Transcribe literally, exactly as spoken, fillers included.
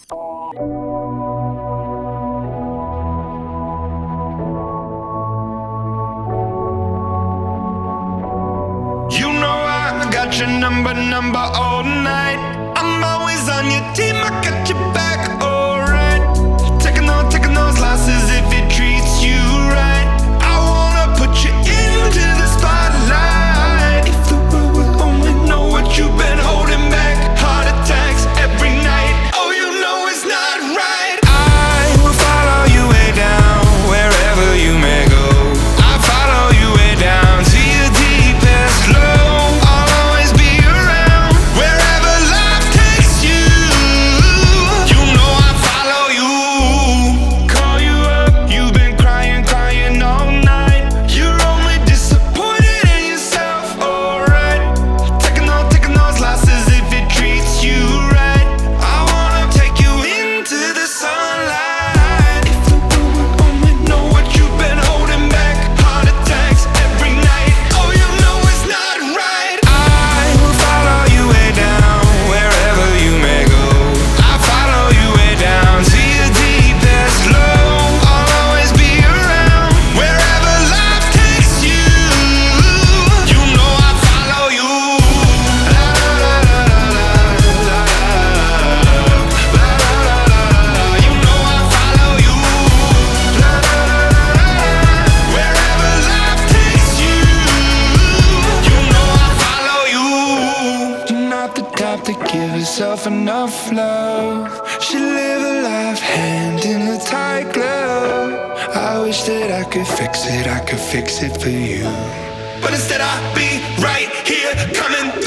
You know I got your number, number all night. I'm always on your team, I got your back, alright. Taking those, taking those losses if it treats you right. I wanna put you into the spotlight. If the world would only know what you've been holding back. Heart attacks every night. Oh, you know it's not right. I will follow you way down, wherever you may go. I follow you way down to your deepest low. I'll always be around, wherever life takes you. You know I follow you. Call you up, you've been crying, crying all night. You're only disappointed in yourself, alright. Taking those, taking those losses if it treats you right. I wanna take you into the sunlight. If the world would only know what you've been holding back. Heart attacks every night. Oh, you know it's not right. I will follow you way down, wherever you may go. I follow you way down to your deepest low. I'll always be around, wherever life takes you. You know I follow you. La la la la la la la. La la la la la. You know I follow you. La la la la la. Wherever life takes you. You know I follow you. You're not the type to give yourself enough love. Should live a life hand in a tight glove. I wish that I could fix it, I could fix it for you. But instead I'll be right here coming